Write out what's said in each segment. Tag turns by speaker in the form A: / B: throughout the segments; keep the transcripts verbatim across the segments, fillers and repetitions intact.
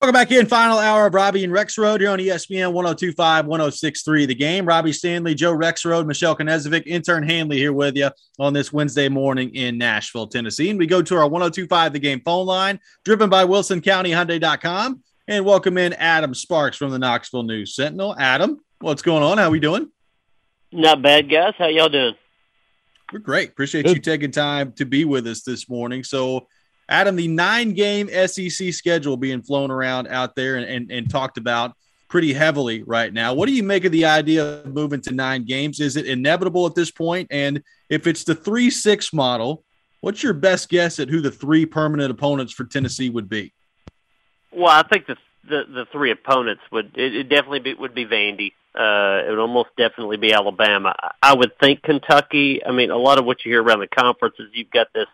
A: Welcome back in. Final hour of Robbie and Rex Road here on E S P N one oh two point five, one oh six point three The Game. Robbie Stanley, Joe Rexrode, Michelle Knezovic, intern Hanley here with you on this Wednesday morning in Nashville, Tennessee. And we go to our one oh two point five The Game phone line, driven by Wilson County Hyundai dot com, and welcome in Adam Sparks from the Knoxville News Sentinel. Adam, what's going on? How we doing?
B: Not bad, guys. How y'all doing?
A: We're great. Appreciate Good. you taking time to be with us this morning. So, Adam, the nine-game S E C schedule being flown around out there and, and, and talked about pretty heavily right now. What do you make of the idea of moving to nine games? Is it inevitable at this point? And if it's the three six model, what's your best guess at who the three permanent opponents for Tennessee would be?
B: Well, I think the the, the three opponents would it, it definitely be, would be Vandy. Uh, it would almost definitely be Alabama. I would think Kentucky. I mean, a lot of what you hear around the conference is you've got this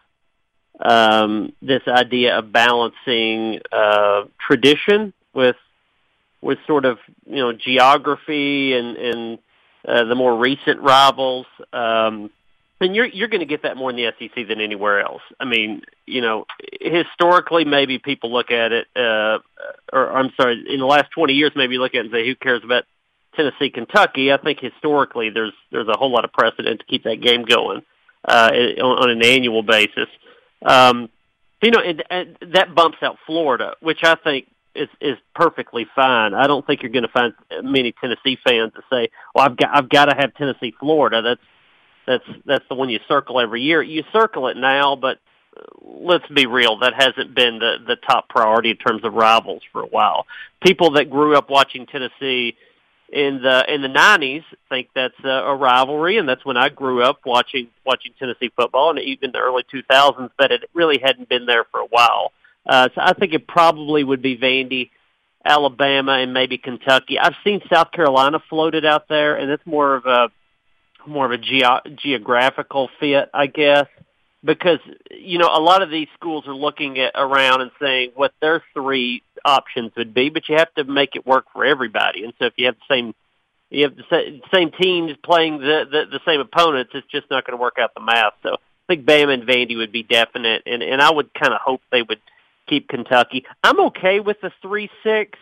B: Um, this idea of balancing uh, tradition with with sort of you know geography and and uh, the more recent rivals, um, and you're you're going to get that more in the S E C than anywhere else. I mean, you know, historically, maybe people look at it, uh, or I'm sorry, in the last twenty years, maybe look at it and say, who cares about Tennessee, Kentucky? I think historically, there's there's a whole lot of precedent to keep that game going uh, on, on an annual basis. Um, you know, and, and that bumps out Florida, which I think is is perfectly fine. I don't think you're going to find many Tennessee fans that say, "Well, I've got I've got to have Tennessee, Florida." That's that's that's the one you circle every year. You circle it now, but let's be real, that hasn't been the the top priority in terms of rivals for a while. People that grew up watching Tennessee in the in the nineties think that's a, a rivalry, and that's when I grew up watching watching Tennessee football, and even the early two thousands, but it really hadn't been there for a while. Uh, so I think it probably would be Vandy, Alabama, and maybe Kentucky. I've seen South Carolina floated out there, and it's more of a more of a ge- geographical fit, I guess, because you know a lot of these schools are looking at around and saying what their three options would be, but you have to make it work for everybody. And so if you have the same you have the same teams playing the, the, the same opponents, it's just not going to work out the math. So I think Bama and Vandy would be definite, and, and I would kind of hope they would keep Kentucky. I'm okay with the three six.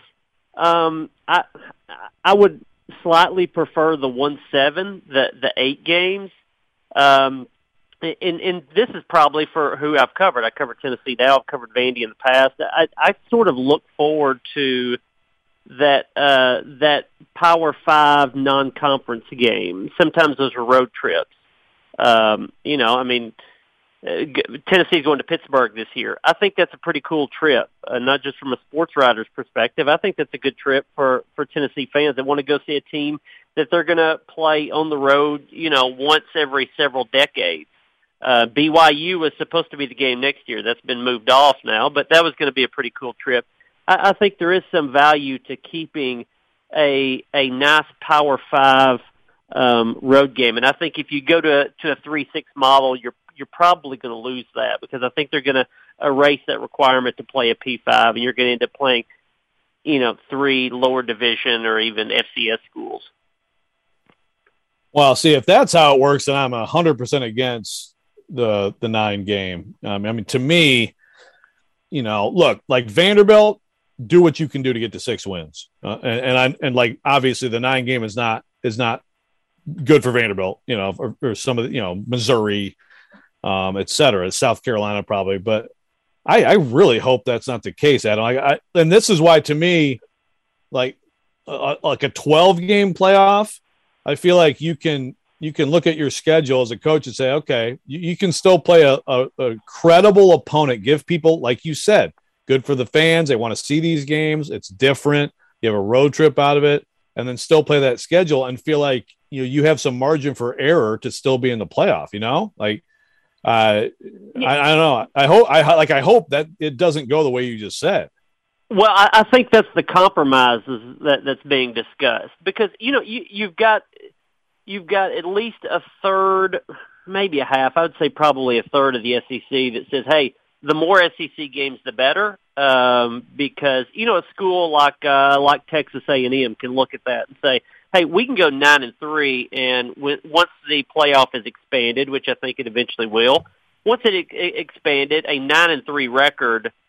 B: Um, I I would slightly prefer the one seven, the the eight games. Um, And, and this is probably for who I've covered. I covered Tennessee now. I've covered Vandy in the past. I, I sort of look forward to that uh, that Power Five non-conference game. Sometimes those are road trips. Um, you know, I mean, uh, Tennessee's going to Pittsburgh this year. I think that's a pretty cool trip, uh, not just from a sports writer's perspective. I think that's a good trip for, for Tennessee fans that want to go see a team that they're going to play on the road, you know, once every several decades. Uh, B Y U was supposed to be the game next year. That's been moved off now, but that was going to be a pretty cool trip. I, I think there is some value to keeping a a nice Power Five um, road game, and I think if you go to to a three six model, you're you're probably going to lose that because I think they're going to erase that requirement to play a P five, and you're going to end up playing, you know, three lower division or even F C S schools.
C: Well, see, if that's how it works, then I'm a hundred percent against the the nine game. Um, I mean, to me, you know, look, like Vanderbilt, do what you can do to get to six wins. Uh, and, and I and like obviously the nine game is not is not good for Vanderbilt, you know, or, or some of the, you know, Missouri, um, et cetera, South Carolina probably. But I, I really hope that's not the case, Adam. I, I, and this is why, to me, like uh, like a twelve game playoff, I feel like you can. You can look at your schedule as a coach and say, okay, you, you can still play a, a, a credible opponent. Give people, like you said, good for the fans. They want to see these games. It's different. You have a road trip out of it, and then still play that schedule and feel like you know, you have some margin for error to still be in the playoff. You know, like uh, yeah. I, I don't know. I hope I like I hope that it doesn't go the way you just said.
B: Well, I, I think that's the compromises that, that's being discussed because you know you, you've got. You've got at least a third, maybe a half, I would say probably a third of the S E C that says, hey, the more S E C games, the better, um, because, you know, a school like uh, like Texas A and M can look at that and say, hey, we can go nine and three, and when, once the playoff is expanded, which I think it eventually will, once it e- expanded, a nine and three record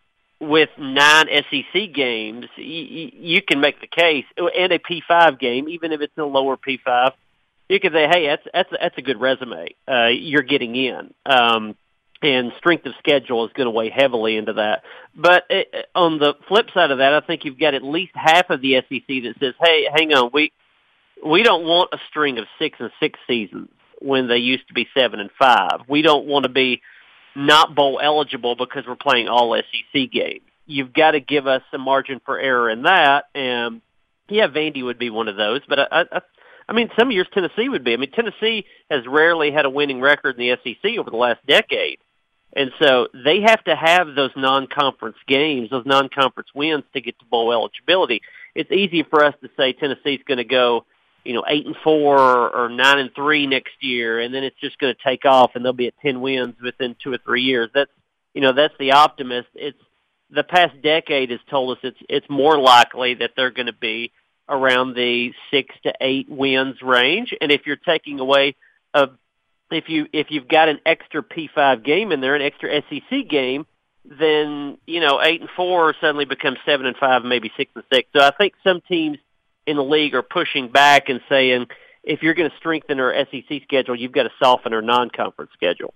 B: with nine S E C games, you, you can make the case, and a P five game, even if it's a lower P five, you can say, hey, that's that's that's a good resume. Uh, you're getting in, um, and strength of schedule is going to weigh heavily into that. But it, on the flip side of that, I think you've got at least half of the S E C that says, hey, hang on, we we don't want a string of six and six seasons when they used to be seven and five. We don't want to be not bowl eligible because we're playing all S E C games. You've got to give us some margin for error in that. And yeah, Vandy would be one of those. But I, I, I mean, some years Tennessee would be. I mean, Tennessee has rarely had a winning record in the S E C over the last decade. And so they have to have those non-conference games, those non-conference wins to get to bowl eligibility. It's easy for us to say Tennessee's going to go, you know, eight and four or nine and three next year, and then it's just going to take off, and they'll be at ten wins within two or three years. That's, you know, that's the optimist. It's the past decade has told us it's it's more likely that they're going to be around the six to eight wins range. And if you're taking away a if you if you've got an extra P five game in there, an extra S E C game, then you know eight and four suddenly becomes seven and five, maybe six and six. So I think some teams in the league are pushing back and saying, if you're going to strengthen our S E C schedule, you've got to soften our non-conference schedule.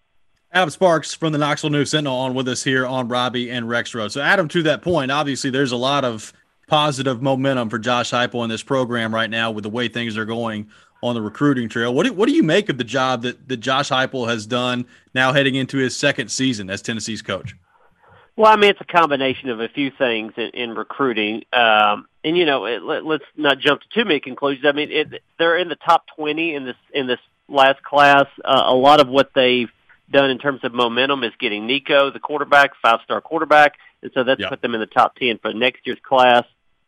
A: Adam Sparks from the Knoxville News Sentinel on with us here on Robbie and Rex Road. So, Adam, to that point, obviously there's a lot of positive momentum for Josh Heupel in this program right now with the way things are going on the recruiting trail. What do, what do you make of the job that, that Josh Heupel has done now heading into his second season as Tennessee's coach?
B: Well, I mean, it's a combination of a few things in, in recruiting. Um, and, you know, it, let, let's not jump to too many conclusions. I mean, it, they're in the top twenty in this in this last class. Uh, a lot of what they've done in terms of momentum is getting Nico, the quarterback, five-star quarterback. And so that's
A: yep.
B: put them in the top ten for next year's class.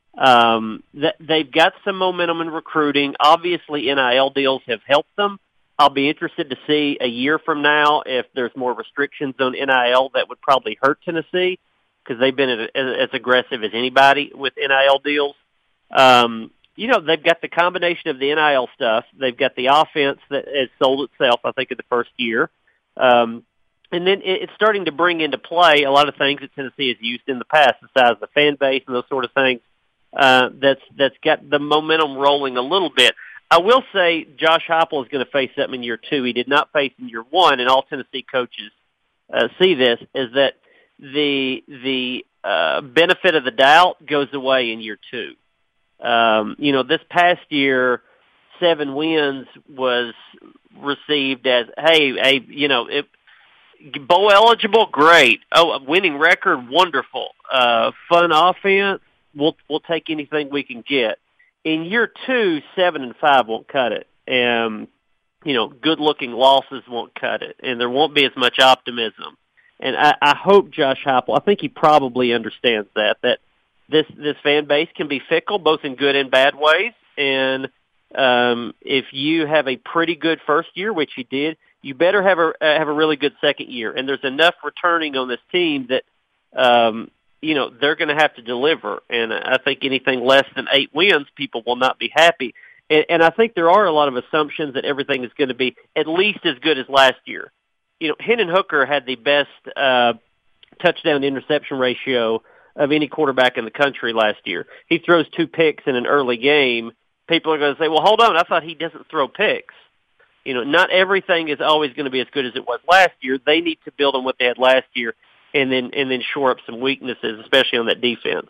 B: Um, th- they've got some momentum in recruiting. Obviously, N I L deals have helped them. I'll be interested to see a year from now if there's more restrictions on N I L that would probably hurt Tennessee because they've been as, as aggressive as anybody with N I L deals. Um, you know, they've got the combination of the N I L stuff. They've got the offense that has sold itself, I think, in the first year. Um, and then it, it's starting to bring into play a lot of things that Tennessee has used in the past, the size of the fan base and those sort of things. Uh, that's that's got the momentum rolling a little bit. I will say Josh Heupel is going to face something in year two he did not face in year one, and all Tennessee coaches uh, see this, is that the the uh, benefit of the doubt goes away in year two. Um, you know, this past year, seven wins was received as, hey, hey, you know, it, bowl eligible, great. Oh, a winning record, wonderful. Uh, fun offense. We'll we'll take anything we can get. In year two, seven and five won't cut it, and you know, good-looking losses won't cut it, and there won't be as much optimism. And I, I hope Josh Heupel, I think he probably understands that that this this fan base can be fickle, both in good and bad ways. And um, if you have a pretty good first year, which he did, you better have a uh, have a really good second year. And there's enough returning on this team that. Um, you know, they're going to have to deliver. And I think anything less than eight wins, people will not be happy. And, and I think there are a lot of assumptions that everything is going to be at least as good as last year. You know, Hendon Hooker had the best uh, touchdown-interception ratio of any quarterback in the country last year. He throws two picks in an early game. People are going to say, well, hold on, I thought he doesn't throw picks. You know, not everything is always going to be as good as it was last year. They need to build on what they had last year. And then and then shore up some weaknesses, especially on that defense.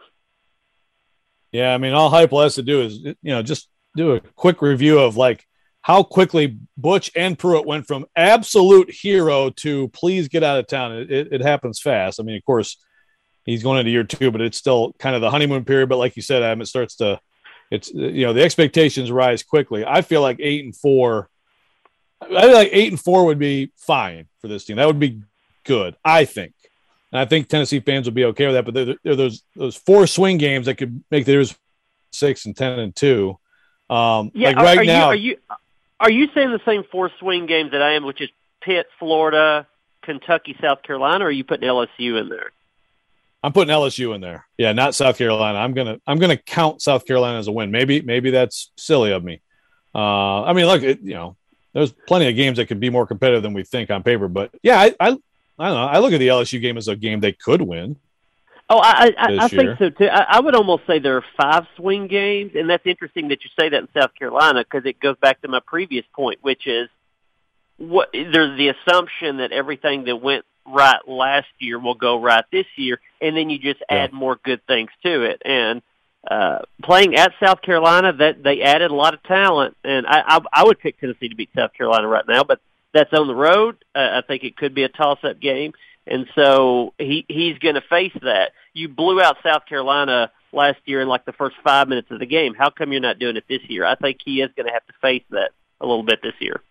C: Yeah, I mean, all Heupel has to do is, you know, just do a quick review of, like, how quickly Butch and Pruitt went from absolute hero to please get out of town. It, it, it happens fast. I mean, of course, he's going into year two, but it's still kind of the honeymoon period. But like you said, Adam, it starts to – it's, you know, the expectations rise quickly. I feel like eight and four – I feel like eight and four would be fine for this team. That would be good, I think. And I think Tennessee fans will be okay with that, but there, there are those those four swing games that could make theirs six and ten and two. Um,
B: yeah,
C: like
B: are,
C: right
B: are
C: now,
B: you, are you are you saying the same four swing games that I am, which is Pitt, Florida, Kentucky, South Carolina, or are you putting L S U in there?
C: I'm putting L S U in there. Yeah, not South Carolina. I'm gonna I'm gonna count South Carolina as a win. Maybe maybe that's silly of me. Uh, I mean, look, it, you know, there's plenty of games that could be more competitive than we think on paper, but yeah, I. I I don't know. I look at the L S U game as a game they could win.
B: Oh, I, I, I
C: year.
B: think so too. I, I would almost say there are five swing games, and that's interesting that you say that in South Carolina because it goes back to my previous point, which is what there's the assumption that everything that went right last year will go right this year, and then you just
C: Yeah.
B: add more good things to it. And uh, playing at South Carolina, that they added a lot of talent, and I, I, I would pick Tennessee to beat South Carolina right now, but that's on the road. Uh, I think it could be a toss-up game. And so he he's going to face that. You blew out South Carolina last year in like the first five minutes of the game. How come you're not doing it this year? I think he is going to have to face that a little bit this year.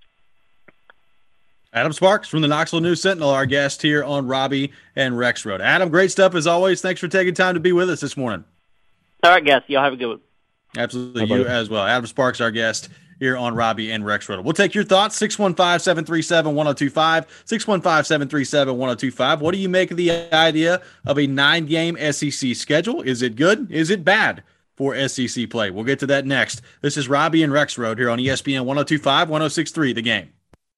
A: Adam Sparks from the Knoxville News Sentinel, our guest here on Robbie and Rex Road. Adam, great stuff as always. Thanks for taking time to be with us this morning.
B: All right, guys. Y'all have a good one.
A: Absolutely. You as well. Adam Sparks, our guest here on Robbie and Rex Road. We'll take your thoughts, six one five, seven three seven, one oh two five, six one five, seven three seven, one oh two five. What do you make of the idea of a nine-game S E C schedule? Is it good? Is it bad for S E C play? We'll get to that next. This is Robbie and Rex Road here on E S P N one oh two five, one oh six three, The Game.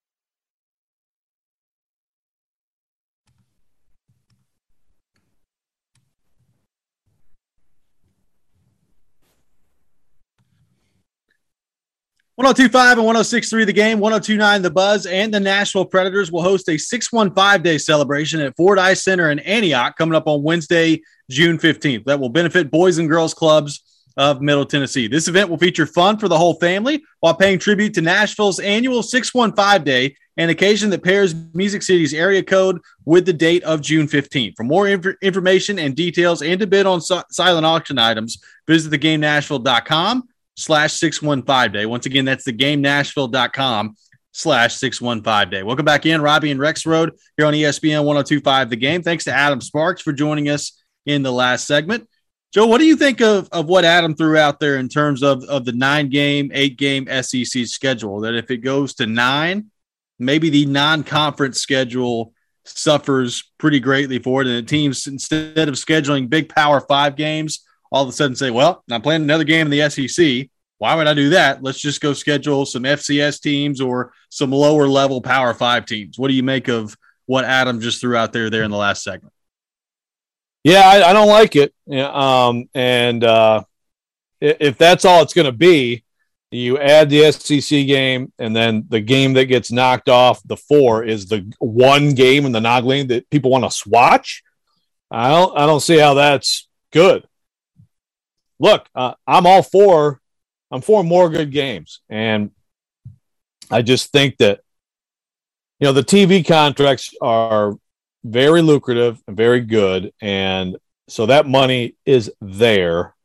A: one oh two five and one oh six three The Game, one oh two nine The Buzz, and the Nashville Predators will host a six one five day celebration at Ford Ice Center in Antioch coming up on Wednesday, June fifteenth. That will benefit boys and girls clubs of Middle Tennessee. This event will feature fun for the whole family while paying tribute to Nashville's annual six one five day, an occasion that pairs Music City's area code with the date of June fifteenth. For more inf- information and details and to bid on si- silent auction items, visit the game nashville dot com slash six one five day. Once again, that's the game nashville dot com slash six one five day. Welcome back in, Robbie and Rex Road here on E S P N one oh two five The Game. Thanks to Adam Sparks for joining us in the last segment. Joe, what do you think of, of what Adam threw out there in terms of, of the nine-game, eight-game S E C schedule? That if it goes to nine, maybe the non-conference schedule suffers pretty greatly for it, and the teams, instead of scheduling big Power Five games, all of a sudden say, well, I'm playing another game in the S E C. Why would I do that? Let's just go schedule some F C S teams or some lower-level Power Five teams. What do you make of what Adam just threw out there there in the last segment?
C: Yeah, I, I don't like it. Yeah, um, and uh, if that's all it's going to be, you add the S E C game, and then the game that gets knocked off the four is the one game in the non-league that people want to watch. I don't. I don't see how that's good. Look, uh, I'm all for. I'm for more good games, and I just think that you know the T V contracts are very lucrative and very good, and so that money is there.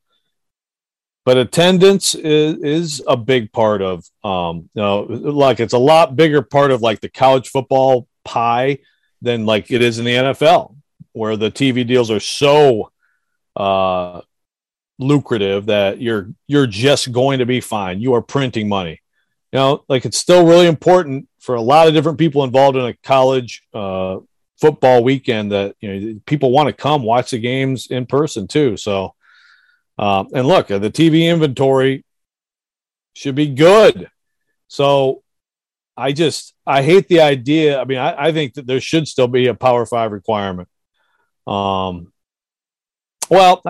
C: But attendance is, is a big part of, um, you know, like it's a lot bigger part of like the college football pie than like it is in the N F L, where the T V deals are so uh, lucrative that you're you're just going to be fine. You are printing money. You know, like it's still really important for a lot of different people involved in a college uh, football weekend that, you know, people want to come watch the games in person too. So, um, and look, the T V inventory should be good. So I just, I hate the idea. I mean, I, I think that there should still be a Power Five requirement. Um, well,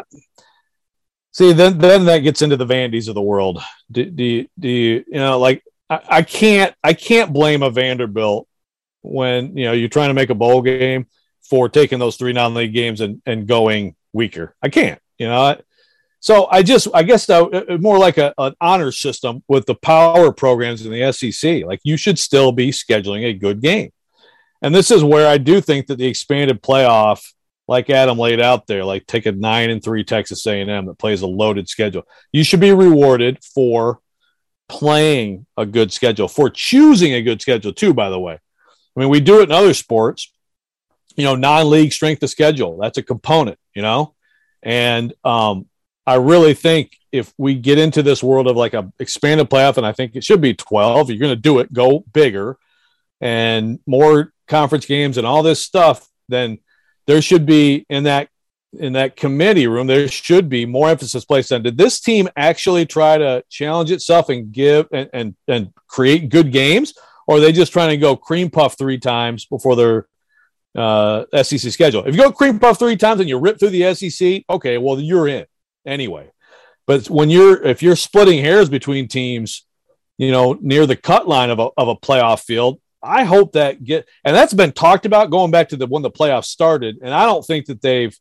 C: see, then, then that gets into the Vandies of the world. Do, do, you, do you, you know, like I, I can't, I can't blame a Vanderbilt when, you know, you're trying to make a bowl game for taking those three non-league games and, and going weaker. I can't, you know. So I just, I guess uh, more like a, an honor system with the power programs in the S E C. Like you should still be scheduling a good game. And this is where I do think that the expanded playoff, like Adam laid out there, like take a nine and three Texas A and M that plays a loaded schedule. You should be rewarded for playing a good schedule, for choosing a good schedule too, by the way. I mean, we do it in other sports, you know, non-league strength of schedule. That's a component, you know, and um, I really think if we get into this world of like a expanded playoff, and I think it should be twelve, you're going to do it, go bigger and more conference games and all this stuff, then there should be in that, in that committee room, there should be more emphasis placed on, did this team actually try to challenge itself and give and, and, and create good games? Or are they just trying to go cream puff three times before they're uh, S E C schedule. If you go cream puff three times and you rip through the S E C, okay, well, you're in anyway. But when you're if you're splitting hairs between teams, you know, near the cut line of a of a playoff field, I hope that get and that's been talked about going back to the when the playoffs started. And I don't think that they've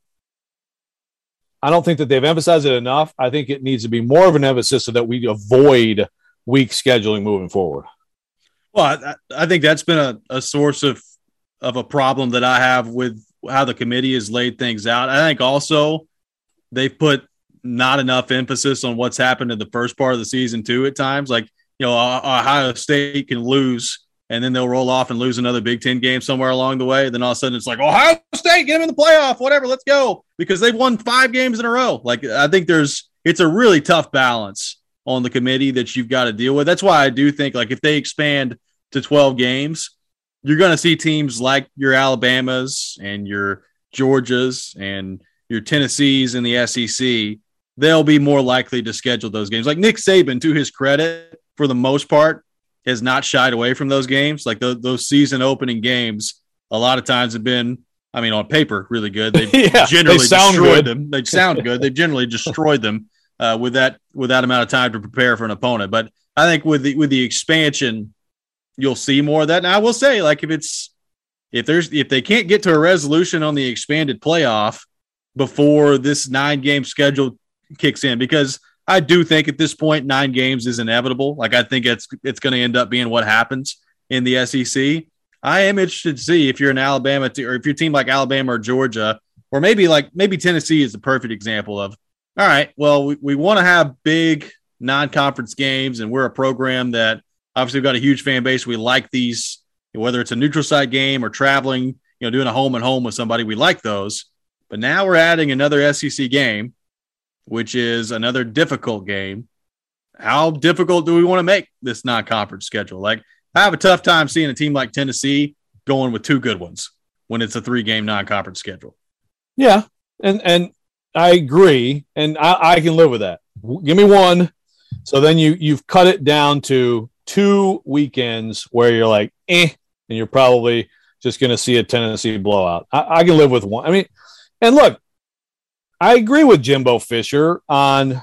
C: I don't think that they've emphasized it enough. I think it needs to be more of an emphasis so that we avoid weak scheduling moving forward.
A: Well, I, I think that's been a, a source of of a problem that I have with how the committee has laid things out. I think also they've put not enough emphasis on what's happened in the first part of the season too. At times, like you know, Ohio State can lose, and then they'll roll off and lose another Big Ten game somewhere along the way. Then all of a sudden it's like Ohio State, get them in the playoff, whatever, let's go, because they've won five games in a row. Like I think there's it's a really tough balance on the committee that you've got to deal with. That's why I do think like if they expand to twelve games, you're going to see teams like your Alabamas and your Georgias and your Tennessees in the S E C. They'll be more likely to schedule those games. Like Nick Saban, to his credit, for the most part, has not shied away from those games. Like the, those season opening games, a lot of times have been, I mean, on paper, really good. They've
C: yeah,
A: generally
C: they sound
A: destroyed
C: good.
A: them. They sound good. They've generally destroyed them uh, with that with that amount of time to prepare for an opponent. But I think with the with the expansion, you'll see more of that. And I will say, like, if it's if there's if they can't get to a resolution on the expanded playoff before this nine game schedule kicks in, because I do think at this point nine games is inevitable. Like I think it's it's going to end up being what happens in the S E C. I am interested to see if you're an Alabama te- or if you're a team like Alabama or Georgia, or maybe like maybe Tennessee is the perfect example of, all right, well, we, we want to have big non-conference games, and we're a program that obviously we've got a huge fan base. We like these, whether it's a neutral site game or traveling, you know, doing a home and home with somebody, we like those. But now we're adding another S E C game, which is another difficult game. How difficult do we want to make this non-conference schedule? Like, I have a tough time seeing a team like Tennessee going with two good ones when it's a three-game non-conference schedule.
C: Yeah, and and I agree, and I, I can live with that. Give me one, so then you you've cut it down to two weekends where you're like, eh, and you're probably just going to see a Tennessee blowout. I, I can live with one. I mean, and look, I agree with Jimbo Fisher on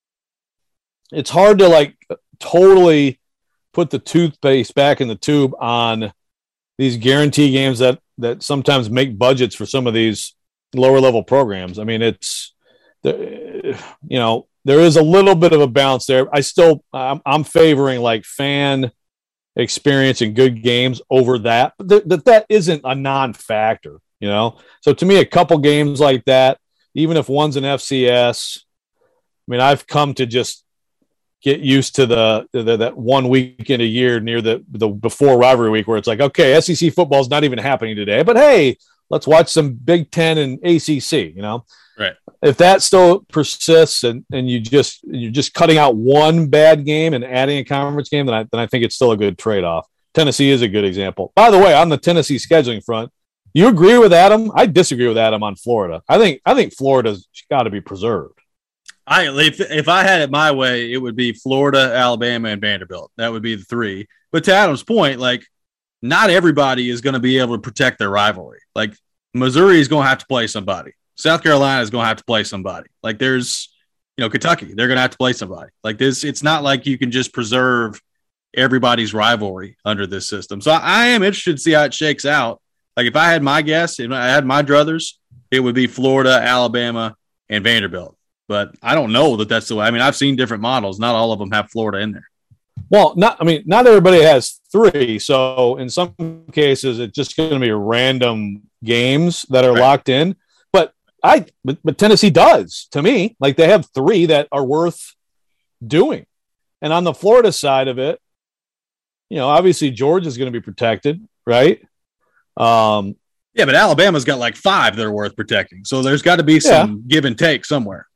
C: it's hard to like totally put the toothpaste back in the tube on these guarantee games that that sometimes make budgets for some of these lower level programs. I mean, it's the you know there is a little bit of a balance there. I still I'm, I'm favoring like fan experience and good games over that, but th- that that isn't a non-factor, you know. So to me, a couple games like that, even if one's an F C S, I mean, I've come to just get used to the, the that one weekend a year near the the before rivalry week where it's like, okay, S E C football is not even happening today, but hey, let's watch some Big Ten and A C C. You know,
A: right?
C: If that still persists and, and you just you're just cutting out one bad game and adding a conference game, then I then I think it's still a good trade off. Tennessee is a good example. By the way, on the Tennessee scheduling front, you agree with Adam? I disagree with Adam on Florida. I think I think Florida's got to be preserved.
A: I if if I had it my way, it would be Florida, Alabama, and Vanderbilt. That would be the three. But to Adam's point, like not everybody is going to be able to protect their rivalry. Like Missouri is going to have to play somebody. South Carolina is going to have to play somebody. Like there's, you know, Kentucky, they're going to have to play somebody. Like this, it's not like you can just preserve everybody's rivalry under this system. So I, I am interested to see how it shakes out. Like if I had my guess, if I had my druthers, it would be Florida, Alabama, and Vanderbilt. But I don't know that that's the way. I mean, I've seen different models. Not all of them have Florida in there.
C: Well, not. I mean, not everybody has three. So in some cases, it's just going to be random games that are right. locked in. But I, but, but Tennessee does to me. Like they have three that are worth doing. And on the Florida side of it, you know, obviously Georgia is going to be protected, right? Um,
A: yeah, but Alabama's got like five that are worth protecting. So there's got to be some yeah. give and take somewhere.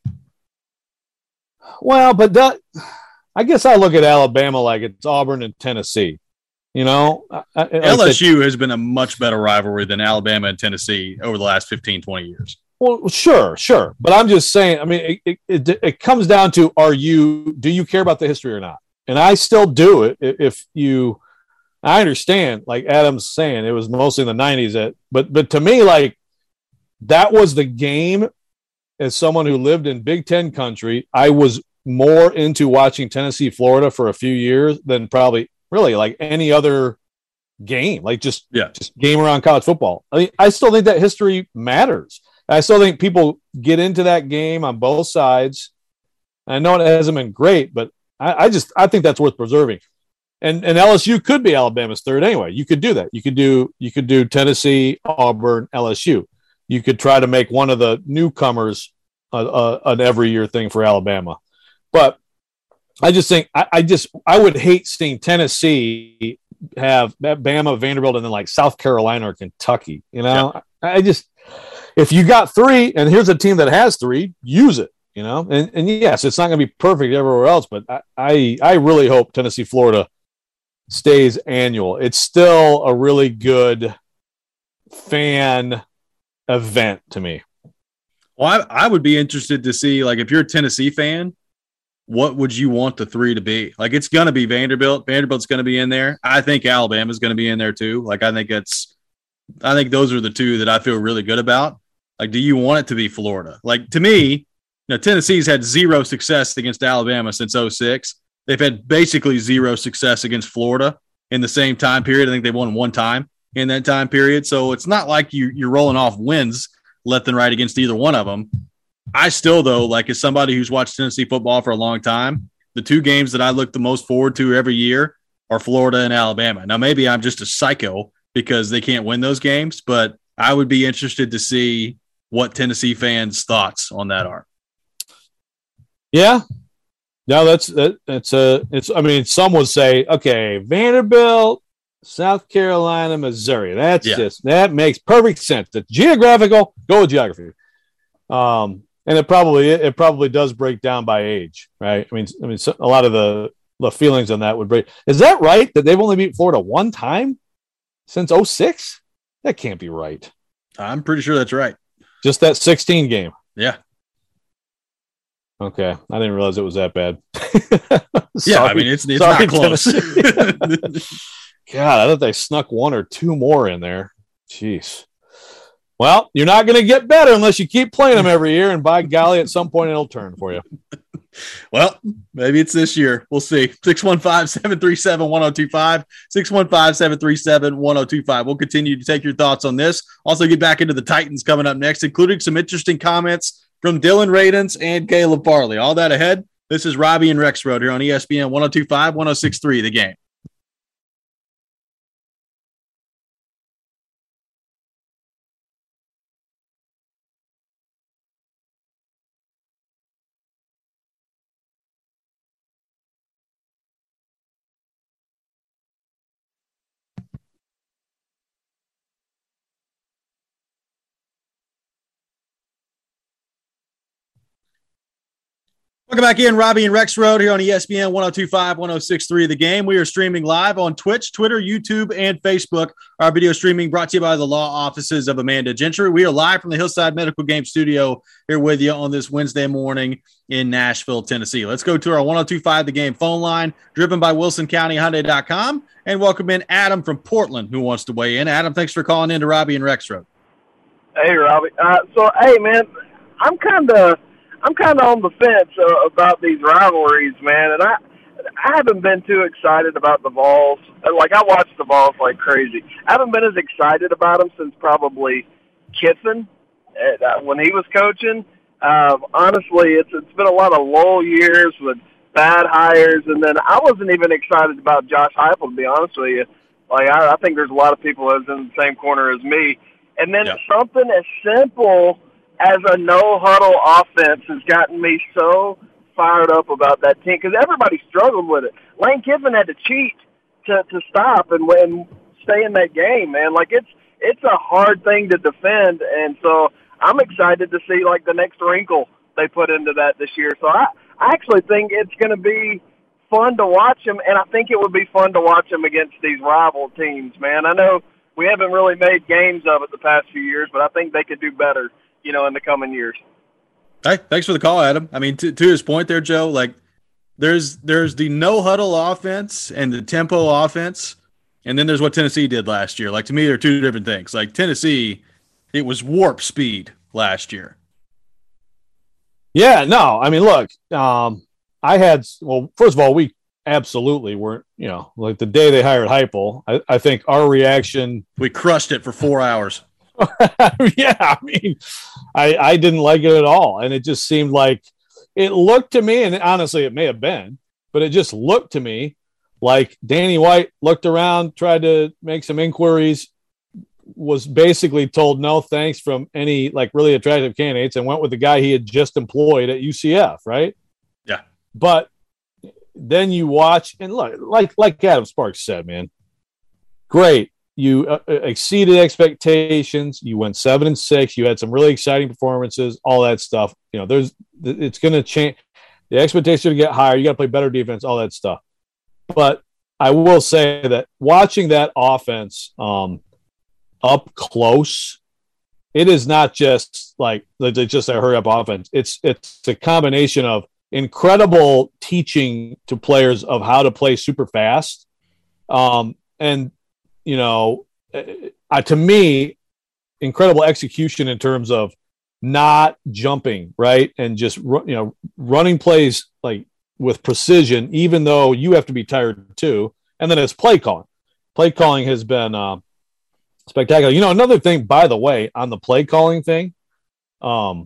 C: Well, but that, I guess I look at Alabama like it's Auburn and Tennessee. You know, I, I,
A: L S U has been a much better rivalry than Alabama and Tennessee over the last fifteen, twenty years.
C: Well, sure, sure. But I'm just saying, I mean, it, it, it, it comes down to, are you, do you care about the history or not? And I still do it if you, I understand, like Adam's saying, it was mostly in the nineties. That, but but to me, like that was the game. As someone who lived in Big Ten country, I was more into watching Tennessee, Florida for a few years than probably really like any other game. Like just
A: yeah,
C: just game around college football. I mean, I still think that history matters. I still think people get into that game on both sides. I know it hasn't been great, but I, I just I think that's worth preserving. And and L S U could be Alabama's third anyway. You could do that. You could do you could do Tennessee, Auburn, L S U. You could try to make one of the newcomers a, a, an every year thing for Alabama. But I just think I, I just I would hate seeing Tennessee have Bama, Vanderbilt, and then like South Carolina or Kentucky. You know, yeah. I, I just if you got three, and here's a team that has three, use it. You know, and and yes, it's not going to be perfect everywhere else, but I, I I really hope Tennessee, Florida stays annual. It's still a really good fan event to me.
A: Well, I, I would be interested to see, like, if you're a Tennessee fan, what would you want the three to be? Like, it's going to be Vanderbilt. Vanderbilt's going to be in there. I think Alabama's going to be in there too. Like, I think it's, I think those are the two that I feel really good about. Like, do you want it to be Florida? Like, to me, you know, Tennessee's had zero success against Alabama since oh six. They've had basically zero success against Florida in the same time period. I think they won one time in that time period. So it's not like you, you're rolling off wins left and right against either one of them. I still, though, like as somebody who's watched Tennessee football for a long time, the two games that I look the most forward to every year are Florida and Alabama. Now, maybe I'm just a psycho because they can't win those games, but I would be interested to see what Tennessee fans' thoughts on that are.
C: Yeah. No, that's that, that's a it's. I mean, some would say, okay, Vanderbilt, South Carolina, Missouri. That's yeah. just that makes perfect sense. It's geographical. Go with geography. Um, and it probably it probably does break down by age, right? I mean, I mean, so, a lot of the the feelings on that would break. Is that right? That they've only beat Florida one time since oh six? That can't be right.
A: I'm pretty sure that's right.
C: Just that sixteen game.
A: Yeah.
C: Okay, I didn't realize it was that bad.
A: Yeah, I mean it's it's not close.
C: God, I thought they snuck one or two more in there. Jeez. Well, you're not going to get better unless you keep playing them every year, and by golly, at some point it'll turn for you.
A: Well, maybe it's this year. We'll see. six one five, seven three seven, one oh two five, six one five, seven three seven, one oh two five. We'll continue to take your thoughts on this. Also get back into the Titans coming up next, including some interesting comments from Dylan Radins and Caleb Farley. All that ahead. This is Robbie and Rexrode here on E S P N one oh two five, one oh six three, The Game. Welcome back in, Robbie and Rexrode here on E S P N one oh two five, one oh six three, The Game. We are streaming live on Twitch, Twitter, YouTube, and Facebook. Our video streaming brought to you by the law offices of Amanda Gentry. We are live from the Hillside Medical Game Studio here with you on this Wednesday morning in Nashville, Tennessee. Let's go to our one oh two five The Game phone line, driven by Wilson County Hyundai dot com, and welcome in Adam from Portland, who wants to weigh in. Adam, thanks for calling in to Robbie and Rexrode.
D: Hey, Robbie. Uh, so, hey, man, I'm kind of – I'm kind of on the fence uh, about these rivalries, man, and I I haven't been too excited about the Vols. Like, I watch the Vols like crazy. I haven't been as excited about them since probably Kiffin uh, when he was coaching. Uh, honestly, it's it's been a lot of lull years with bad hires, and then I wasn't even excited about Josh Heupel, to be honest with you. Like, I, I think there's a lot of people that's in the same corner as me. And then yeah. something as simple as a no-huddle offense has gotten me so fired up about that team because everybody struggled with it. Lane Kiffin had to cheat to, to stop and, and stay in that game, man. Like, it's it's a hard thing to defend, and so I'm excited to see, like, the next wrinkle they put into that this year. So I, I actually think it's going to be fun to watch them, and I think it would be fun to watch them against these rival teams, man. I know we haven't really made games of it the past few years, but I think they could do better, you know, in the coming years.
A: Hey, thanks for the call, Adam. I mean, to, to his point there, Joe, like there's there's the no huddle offense and the tempo offense And then there's what Tennessee did last year. Like, to me, they're two different things. Like, Tennessee, it was warp speed last year.
C: Yeah, no, I mean, look, um, I had, well, first of all, we absolutely weren't, you know, like the day they hired Heupel, I, I think our reaction.
A: We crushed it for four hours.
C: Yeah, I mean, I, I didn't like it at all. And it just seemed like, it looked to me, and honestly, it may have been, but it just looked to me like Danny White looked around, tried to make some inquiries, was basically told no thanks from any like really attractive candidates, and went with the guy he had just employed at U C F, right?
A: Yeah.
C: But then you watch, and look, like like Adam Sparks said, man, great. You uh, exceeded expectations. You went seven and six. You had some really exciting performances, all that stuff. You know, there's it's going to change. The expectations to get higher. You got to play better defense, all that stuff. But I will say that watching that offense um, up close, it is not just like it's just a hurry up offense. It's it's a combination of incredible teaching to players of how to play super fast, um, and you know, uh, to me, incredible execution in terms of not jumping, right, and just you know running plays like with precision, even though you have to be tired too. And then it's play calling. Play calling has been uh, spectacular. You know, another thing, by the way, on the play calling thing, um,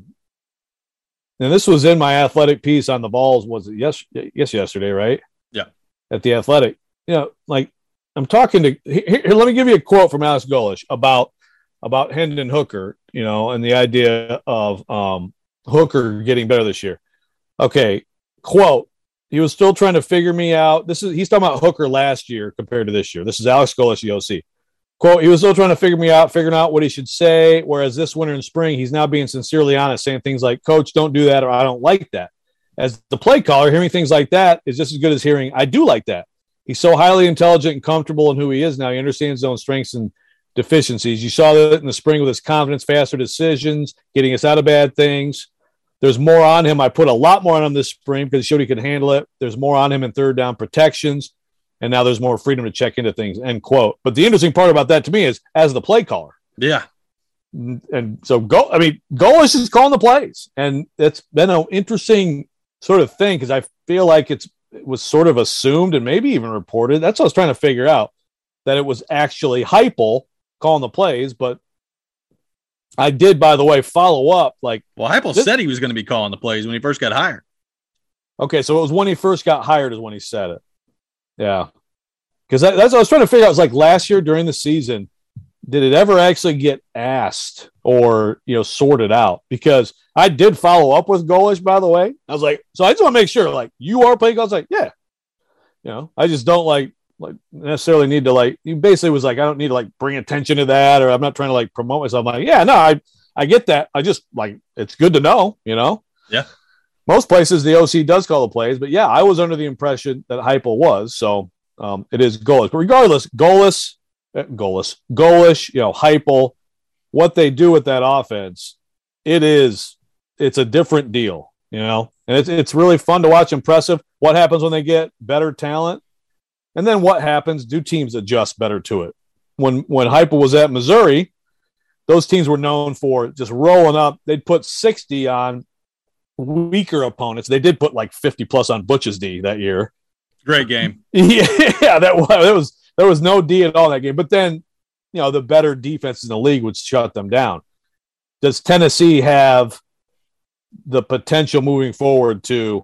C: and this was in my athletic piece on the Vols. Was it yes, yes, yesterday, right?
A: Yeah,
C: at the Athletic. You know, like I'm talking to. Here, here, let me give you a quote from Alex Golesh about about Hendon Hooker. You know, and the idea of um, Hooker getting better this year. Okay, quote. He was still trying to figure me out. This is he's talking about Hooker last year compared to this year. This is Alex Golesh, the O C. Quote, he was still trying to figure me out, figuring out what he should say, whereas this winter and spring, he's now being sincerely honest, saying things like, Coach, don't do that, or I don't like that. As the play caller, hearing things like that is just as good as hearing, I do like that. He's so highly intelligent and comfortable in who he is now. He understands his own strengths and deficiencies. You saw that in the spring with his confidence, faster decisions, getting us out of bad things. There's more on him. I put a lot more on him this spring because he showed he could handle it. There's more on him in third down protections, and now there's more freedom to check into things, end quote. But the interesting part about that to me is as the play caller.
A: Yeah.
C: And so, go. I mean, Golesh is calling the plays, and it's been an interesting sort of thing because I feel like it's it was sort of assumed and maybe even reported. That's what I was trying to figure out, that it was actually Heupel calling the plays, but I did, by the way, follow up. Like,
A: well, Heupel this, said he was going to be calling the plays when he first got hired.
C: Okay, so it was when he first got hired is when he said it. Yeah, because that, that's what I was trying to figure out. It was like last year during the season, did it ever actually get asked or you know sorted out? Because I did follow up with Golesh, by the way. I was like, so I just want to make sure, like, you are playing. I was like, yeah, you know, I just don't like. like necessarily need to like he basically was like I don't need to like bring attention to that, or I'm not trying to like promote myself. I'm like, yeah, no, I I get that. I just like it's good to know, you know.
A: Yeah.
C: Most places the O C does call the plays, but yeah, I was under the impression that Heupel was. So um, it is Golesh. But regardless, Golesh, Golesh, Golesh, you know, Heupel, what they do with that offense, it is it's a different deal, you know, and it's it's really fun to watch. Impressive. What happens when they get better talent? And then what happens? Do teams adjust better to it? When when Heupel was at Missouri, those teams were known for just rolling up. They'd put sixty on weaker opponents. They did put like fifty plus on Butch's D that year.
A: Great game.
C: Yeah, that was, that was there was no D at all in that game. But then, you know, the better defenses in the league would shut them down. Does Tennessee have the potential moving forward to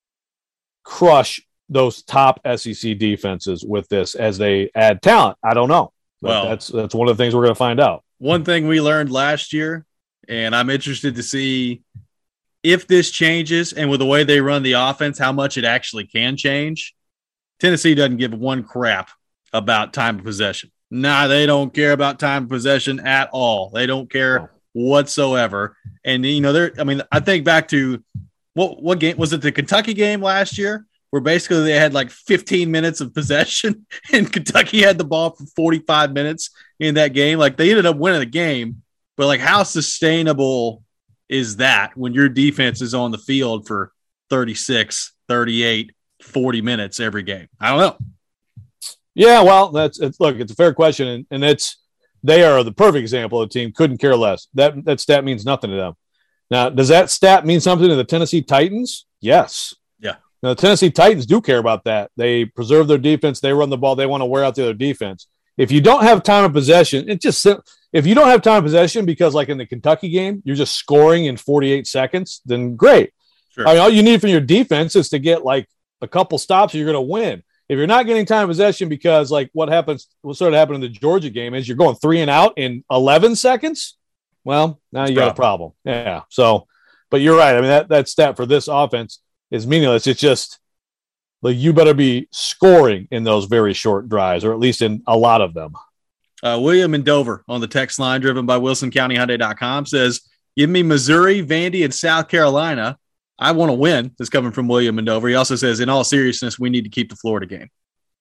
C: crush those top S E C defenses with this as they add talent? I don't know. But well, that's that's one of the things we're going to find out.
A: One thing we learned last year, and I'm interested to see if this changes, and with the way they run the offense, how much it actually can change. Tennessee doesn't give one crap about time of possession. Nah, they don't care about time of possession at all. They don't care oh. whatsoever. And, you know, they're, I mean, I think back to what, what game was it? The Kentucky game last year, where basically they had like fifteen minutes of possession and Kentucky had the ball for forty-five minutes in that game. Like, they ended up winning the game, but like, how sustainable is that when your defense is on the field for thirty-six, thirty-eight, forty minutes every game? I don't know.
C: Yeah, well, that's it's, look, it's a fair question, and, and it's they are the perfect example of a team couldn't care less. That that stat means nothing to them. Now, does that stat mean something to the Tennessee Titans? Yes.
A: Yeah.
C: Now, the Tennessee Titans do care about that. They preserve their defense. They run the ball. They want to wear out the other defense. If you don't have time of possession, it just if you don't have time of possession because, like in the Kentucky game, you're just scoring in forty-eight seconds, then great.
A: Sure.
C: I mean, all you need from your defense is to get like a couple stops, and you're going to win. If you're not getting time of possession because, like, what happens, what sort of happened in the Georgia game is you're going three and out in eleven seconds. Well, now you got a problem. Yeah. So, but you're right. I mean, that, that stat for this offense is meaningless. It's just like you better be scoring in those very short drives, or at least in a lot of them.
A: Uh, William in Dover on the text line driven by Wilson County Hyundai dot com says, give me Missouri, Vandy, and South Carolina. I want to win. This coming from William in Dover. He also says, in all seriousness, we need to keep the Florida game.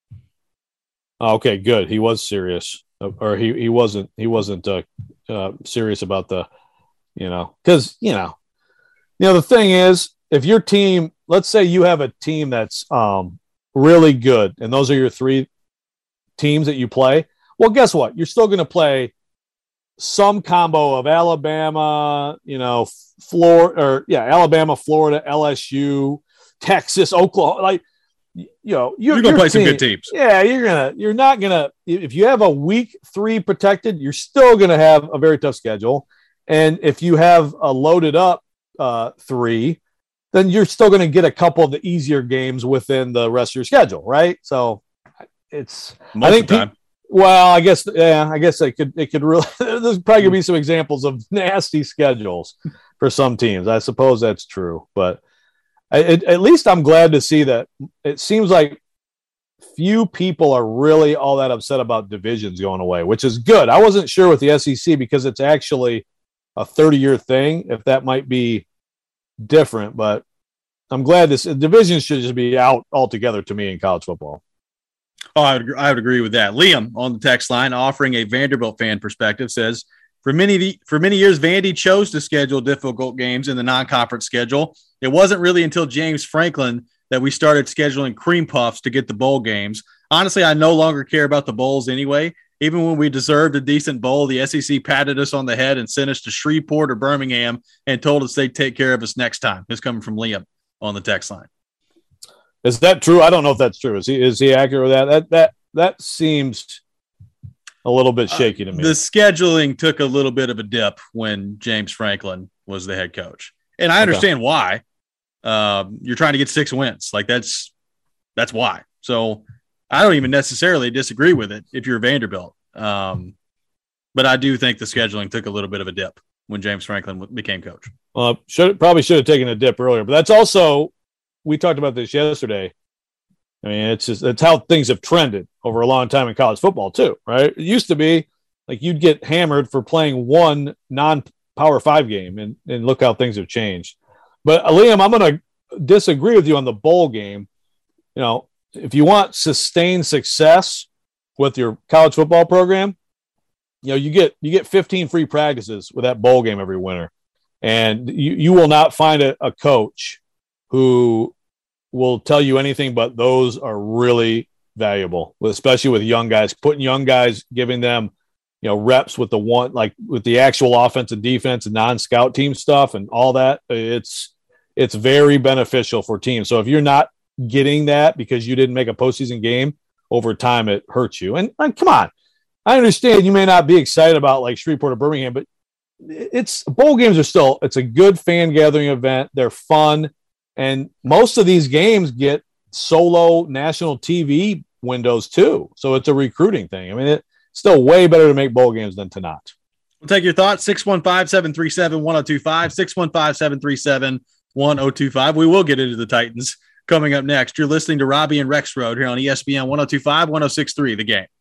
C: Okay, good. He was serious, or he, he wasn't. He wasn't uh, uh, serious about the, you know, because you know, you know the thing is, if your team, let's say you have a team that's um, really good, and those are your three teams that you play. Well, guess what? You're still going to play some combo of Alabama, you know, Florida, or yeah, Alabama, Florida, L S U, Texas, Oklahoma. Like, you know,
A: you're, you're gonna play team, some good teams.
C: Yeah, you're gonna. You're not gonna. If you have a week three protected, you're still gonna have a very tough schedule. And if you have a loaded up uh, three, then you're still gonna get a couple of the easier games within the rest of your schedule, right? So it's.
A: Most
C: I think
A: of the time.
C: Pe- Well, I guess, yeah, I guess it could, it could really, there's probably gonna be some examples of nasty schedules for some teams. I suppose that's true, but I, it, at least I'm glad to see that it seems like few people are really all that upset about divisions going away, which is good. I wasn't sure with the S E C because it's actually a thirty year thing, if that might be different, but I'm glad this division should just be out altogether to me in college football.
A: Oh, I would, I would agree with that. Liam on the text line, offering a Vanderbilt fan perspective, says, for many for many years, Vandy chose to schedule difficult games in the non-conference schedule. It wasn't really until James Franklin that we started scheduling cream puffs to get the bowl games. Honestly, I no longer care about the bowls anyway. Even when we deserved a decent bowl, the S E C patted us on the head and sent us to Shreveport or Birmingham and told us they'd take care of us next time. It's coming from Liam on the text line.
C: Is that true? I don't know if that's true. Is he is he accurate with that? That that that seems a little bit shaky to me.
A: Uh, the scheduling took a little bit of a dip when James Franklin was the head coach, and I understand okay. why. Um, you're trying to get six wins, like that's that's why. So I don't even necessarily disagree with it if you're Vanderbilt, um, but I do think the scheduling took a little bit of a dip when James Franklin became coach.
C: Well, should probably should have taken a dip earlier, but that's also. We talked about this yesterday. I mean, it's just it's how things have trended over a long time in college football too, right? It used to be like you'd get hammered for playing one non-power five game, and, and look how things have changed. But uh, Liam, I'm going to disagree with you on the bowl game. You know, if you want sustained success with your college football program, you know, you get you get fifteen free practices with that bowl game every winter, and you you will not find a, a coach who will tell you anything but those are really valuable, especially with young guys, putting young guys, giving them, you know, reps with the one, like with the actual offense and defense and non-scout team stuff and all that. It's, it's very beneficial for teams. So if you're not getting that because you didn't make a postseason game over time, it hurts you. And, and come on, I understand you may not be excited about like Shreveport or Birmingham, but it's bowl games are still, it's a good fan gathering event. They're fun. And most of these games get solo national T V windows too. So it's a recruiting thing. I mean, it's still way better to make bowl games than to not.
A: We'll take your thoughts. six one five, seven three seven, one oh two five, six one five, seven three seven, one oh two five. We will get into the Titans coming up next. You're listening to Robbie and Rex Road here on E S P N one oh two five, one oh six three, The Game.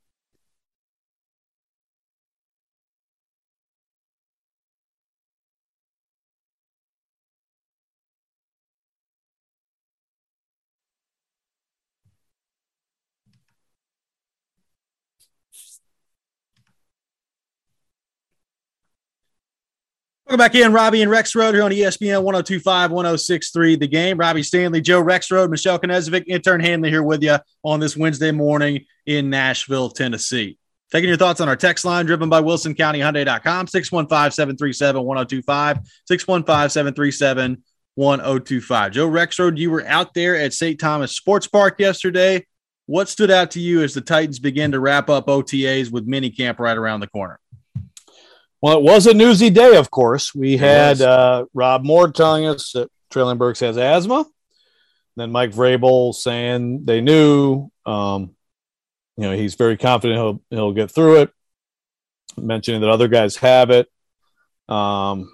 A: Welcome back in, Robbie and Rex Road here on E S P N one oh two point five, one oh six point three The Game. Robbie Stanley, Joe Rex Road, Michelle Knezovic, intern Hanley here with you on this Wednesday morning in Nashville, Tennessee. Taking your thoughts on our text line driven by Wilson County Hyundai dot com, six one five, seven three seven, one oh two five, six one five, seven three seven, one oh two five. Joe Rexrode, you were out there at Saint Thomas Sports Park yesterday. What stood out to you as the Titans begin to wrap up O T As with minicamp right around the corner?
C: Well, it was a newsy day, of course. We had uh, Rob Moore telling us that Treylon Burks has asthma. Then Mike Vrabel saying they knew. Um, you know, he's very confident he'll he'll get through it. Mentioning that other guys have it. Um,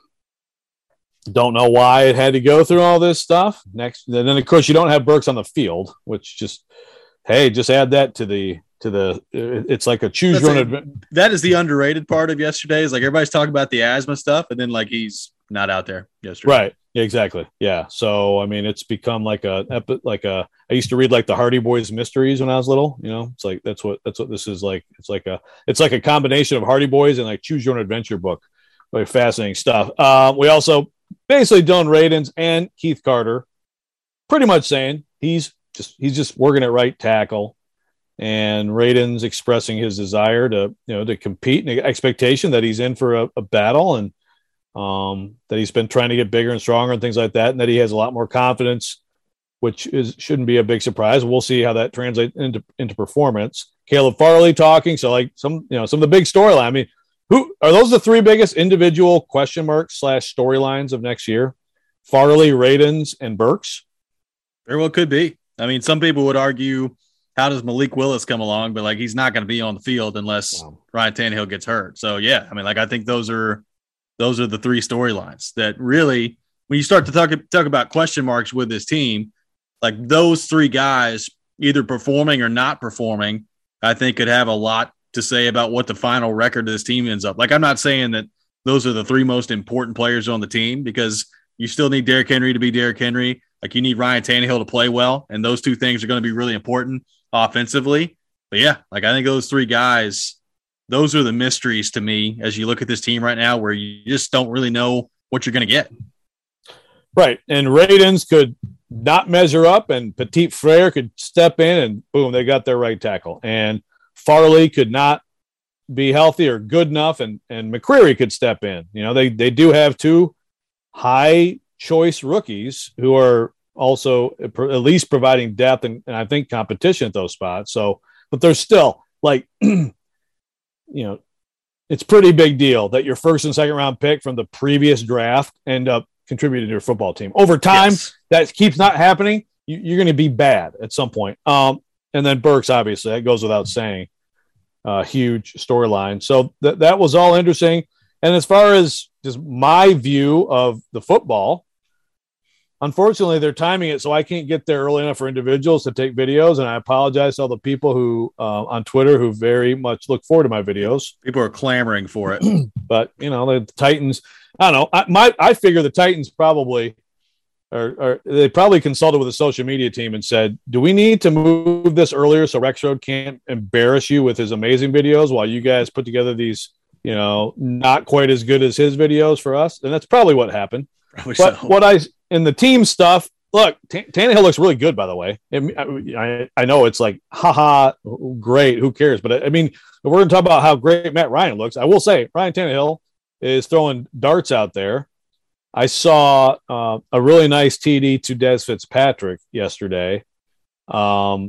C: don't know why it had to go through all this stuff. Next, and then of course you don't have Burks on the field, which just hey, just add that to the. To the, it's like a choose your own adventure.
A: That is the underrated part of yesterday. Is like everybody's talking about the asthma stuff, and then like he's not out there yesterday.
C: Right? Yeah, exactly. Yeah. So I mean, it's become like a like a. I used to read like the Hardy Boys mysteries when I was little. You know, it's like that's what that's what this is like. It's like a it's like a combination of Hardy Boys and like choose your own adventure book. Very fascinating stuff. Uh, we also basically Dylan Radins and Keith Carter, pretty much saying he's just he's just working at right tackle. And Radins expressing his desire to, you know, to compete and expectation that he's in for a, a battle and um, that he's been trying to get bigger and stronger and things like that. And that he has a lot more confidence, which is, shouldn't be a big surprise. We'll see how that translates into, into performance. Caleb Farley talking. So like some, you know, some of the big storyline. I mean, who are those the three biggest individual question marks slash storylines of next year? Farley, Radins, and Burks.
A: Very well could be. I mean, some people would argue, how does Malik Willis come along? But like, he's not going to be on the field unless wow. Ryan Tannehill gets hurt. So yeah, I mean, like, I think those are, those are the three storylines that really, when you start to talk, talk about question marks with this team, like those three guys either performing or not performing, I think could have a lot to say about what the final record of this team ends up. Like, I'm not saying that those are the three most important players on the team because you still need Derrick Henry to be Derrick Henry. Like, you need Ryan Tannehill to play well. And those two things are going to be really important offensively. But yeah, like I think those three guys, those are the mysteries to me as you look at this team right now where you just don't really know what you're going to get.
C: Right. And Radins could not measure up and Petit Frere could step in and boom, they got their right tackle. And Farley could not be healthy or good enough and, and McCreary could step in. You know, they, they do have two high choice rookies who are also at least providing depth and, and I think competition at those spots. So, but there's still like, you know, it's pretty big deal that your first and second round pick from the previous draft end up contributing to your football team. Over time, yes. that keeps not happening. You, you're going to be bad at some point. Um, and then Burks, obviously, that goes without saying. Uh, huge storyline. So th- that was all interesting. And as far as just my view of the football, unfortunately, they're timing it so I can't get there early enough for individuals to take videos, and I apologize to all the people who uh, on Twitter who very much look forward to my videos.
A: People are clamoring for it,
C: but you know the Titans. I don't know. I my I figure the Titans probably are, are they probably consulted with the social media team and said, "Do we need to move this earlier so Rexrode can't embarrass you with his amazing videos while you guys put together these, you know, not quite as good as his videos for us?" And that's probably what happened.
A: Probably
C: but
A: so.
C: what I in the team stuff, look, T- Tannehill looks really good, by the way. I, I, I know it's like, haha, great. Who cares? But I, I mean, if we're going to talk about how great Matt Ryan looks, I will say Ryan Tannehill is throwing darts out there. I saw uh, a really nice T D to Des Fitzpatrick yesterday. Um,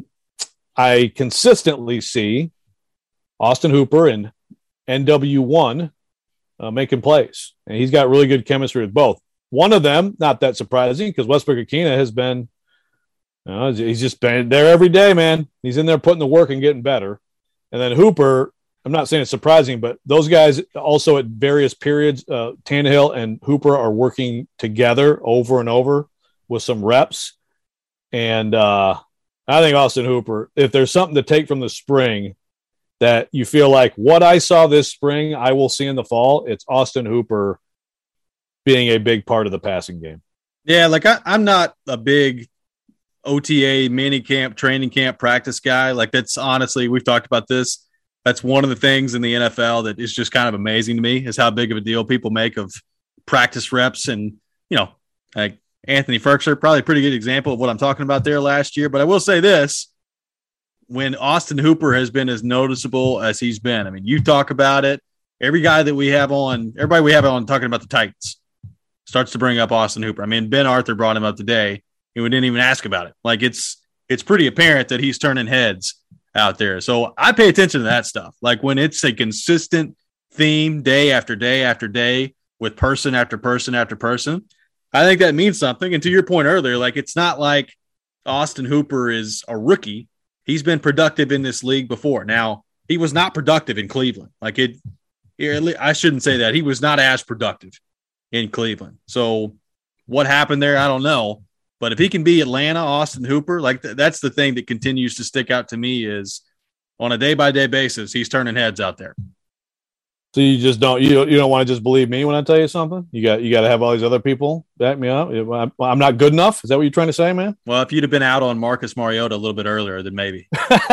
C: I consistently see Austin Hooper and N W one uh, making plays, and he's got really good chemistry with both. One of them, not that surprising, because Westbrook-Akina has been, you know, he's just been there every day, man. He's in there putting the work and getting better. And then Hooper, I'm not saying it's surprising, but those guys also at various periods, uh, Tannehill and Hooper are working together over and over with some reps. And uh, I think Austin Hooper, if there's something to take from the spring that you feel like what I saw this spring, I will see in the fall, it's Austin Hooper being a big part of the passing game.
A: Yeah, like I, I'm not a big O T A, mini camp, training camp, practice guy. Like that's honestly, we've talked about this. That's one of the things in the N F L that is just kind of amazing to me is how big of a deal people make of practice reps. And, you know, like Anthony Firkser, probably a pretty good example of what I'm talking about there last year. But I will say this, when Austin Hooper has been as noticeable as he's been, I mean, you talk about it, every guy that we have on, everybody we have on talking about the Titans starts to bring up Austin Hooper. I mean, Ben Arthur brought him up today, and we didn't even ask about it. Like, it's it's pretty apparent that he's turning heads out there. So I pay attention to that stuff. Like, when it's a consistent theme day after day after day with person after person after person, I think that means something. And to your point earlier, like, it's not like Austin Hooper is a rookie. He's been productive in this league before. Now, he was not productive in Cleveland. Like, it, I shouldn't say that. He was not as productive in Cleveland. So what happened there, I don't know. But if he can be Atlanta, Austin Hooper, like th- that's the thing that continues to stick out to me is on a day-by-day basis, he's turning heads out there.
C: So you just don't you don't, you don't want to just believe me when I tell you something? You got you got to have all these other people back me up. I'm not good enough. Is that what you're trying to say, man?
A: Well, if you'd have been out on Marcus Mariota a little bit earlier, then maybe.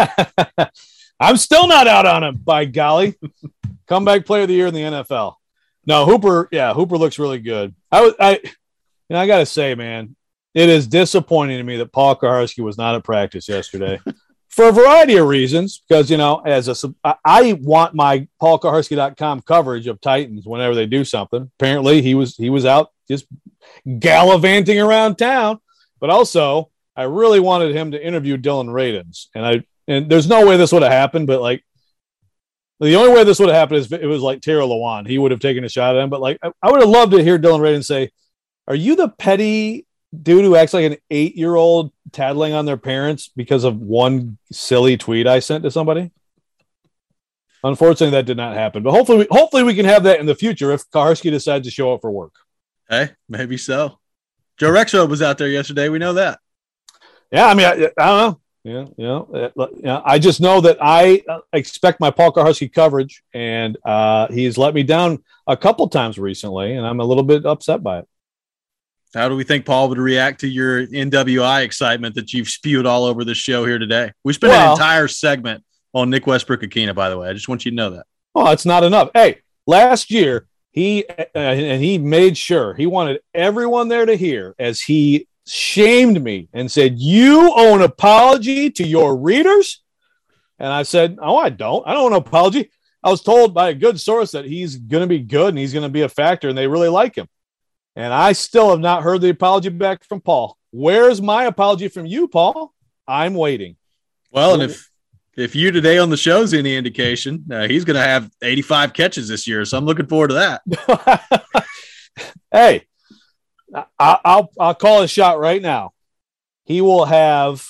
C: I'm still not out on him, by golly. Comeback player of the year in the N F L. No, Hooper, yeah, Hooper looks really good. I was, I, you know, I got to say, man, it is disappointing to me that Paul Kuharsky was not at practice yesterday for a variety of reasons. Because, you know, as a, I want my Paul Kuharsky dot com coverage of Titans whenever they do something. Apparently, he was he was out just gallivanting around town. But also, I really wanted him to interview Dylan Radins, and I and there's no way this would have happened, but like. The only way this would have happened is if it was like Taylor Lewan. He would have taken a shot at him. But like, I, I would have loved to hear Dylan Radins say, "Are you the petty dude who acts like an eight-year-old tattling on their parents because of one silly tweet I sent to somebody?" Unfortunately, that did not happen. But hopefully, we, hopefully we can have that in the future if Kuharsky decides to show up for work.
A: Hey, maybe so. Joe Rexrode was out there yesterday. We know that.
C: Yeah, I mean, I, I don't know. Yeah, yeah, yeah. I just know that I expect my Paul Kuharsky coverage, and uh, he's let me down a couple times recently, and I'm a little bit upset by it.
A: How do we think Paul would react to your N W I excitement that you've spewed all over this show here today? We spent well, an entire segment on Nick Westbrook-Akina, by the way. I just want you to know that.
C: Oh, it's not enough. Hey, last year, he uh, and he made sure he wanted everyone there to hear as he shamed me and said, "You owe an apology to your readers." And I said, "Oh, I don't. I don't want an apology." I was told by a good source that he's going to be good and he's going to be a factor and they really like him. And I still have not heard the apology back from Paul. Where's my apology from you, Paul? I'm waiting.
A: Well, and if if you today on the show is any indication, uh, he's going to have eighty-five catches this year. So I'm looking forward to that.
C: Hey, I, I'll I'll call a shot right now. He will have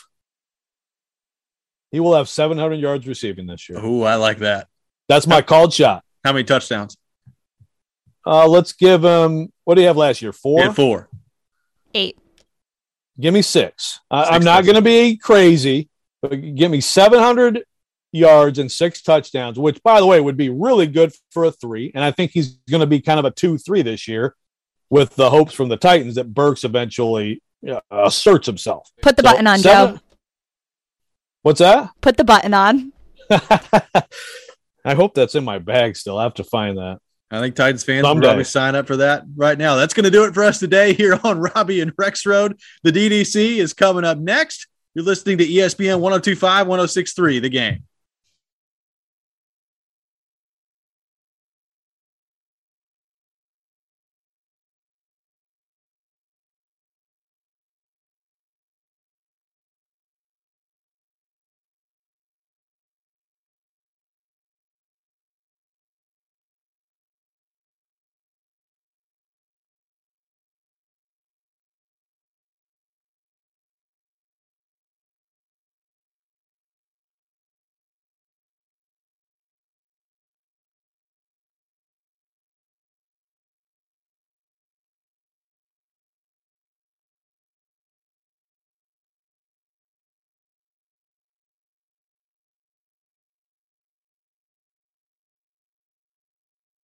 C: he will have seven hundred yards receiving this year.
A: Oh, I like that.
C: That's my called shot.
A: How many touchdowns?
C: Uh, let's give him. What do you have last year? Four.
A: Yeah, four.
E: Eight.
C: Give me six. Uh, six I'm not going to be crazy, but give me seven hundred yards and six touchdowns, which, by the way, would be really good for a three. And I think he's going to be kind of a two three this year, with the hopes from the Titans that Burks eventually uh, asserts himself.
E: Put the so, button on, seven, Joe.
C: What's that?
E: Put the button on.
C: I hope that's in my bag still. I have to find that.
A: I think Titans fans
C: Someday.
A: will probably sign up for that right now. That's going to do it for us today here on Robbie and Rexrode. The D D C is coming up next. You're listening to E S P N one oh two point five, one oh six point three, The Game.